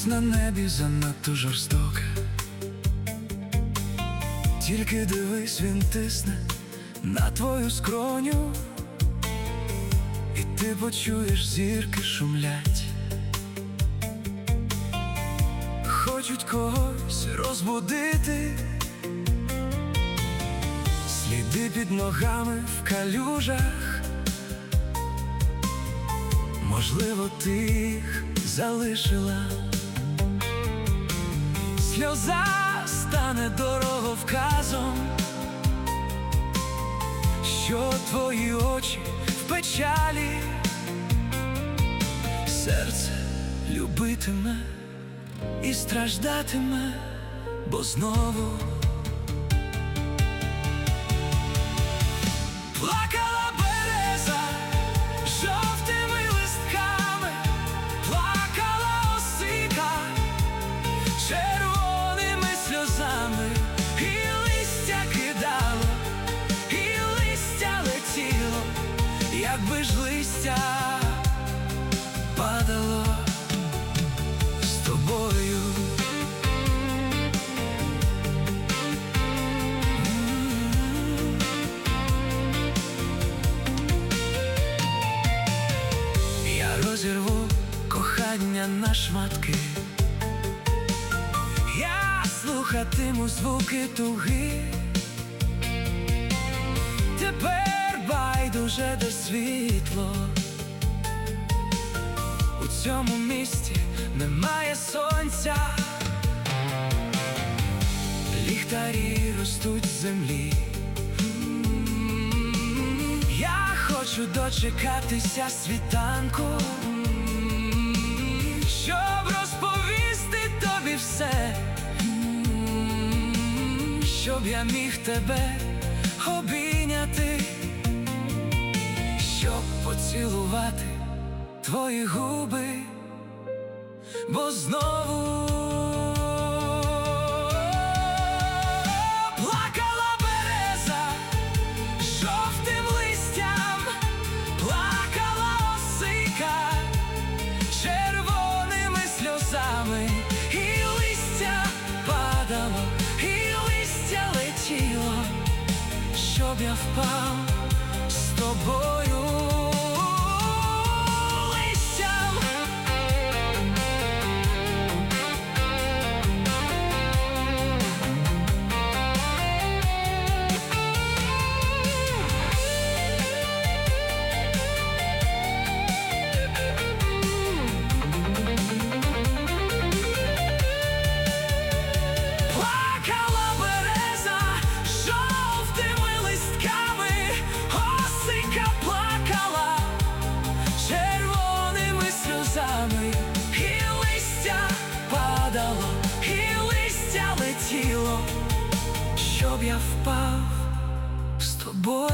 Ніч на небі занадто жорстока, тільки дивись, він тисне на твою скроню, і ти почуєш, зірки шумлять, хочуть когось розбудити. Сліди під ногами в калюжах, можливо, ти їх залишила. Сльоза стане дороговказом, що твої очі в печалі. Серце любитиме і страждатиме, бо знову плакала береза жовтими листками, плакала осика червоними сльозами, і листя кидало, і листя летіло, якби ж листя падало з тобою. Розірву кохання на шматки, я слухатиму звуки туги. Тепер байдуже, де світло, у цьому місті немає сонця. Ліхтарі ростуть з землі, я хочу дочекатися світанку, щоб розповісти тобі все, щоб я міг тебе обійняти, щоб поцілувати твої губи, бо знову плакала береза жовтим листям, плакала осика червоними сльозами, і листя падало, і листя летіло, щоб я впав з тобою листям. Щоб я впав з тобою.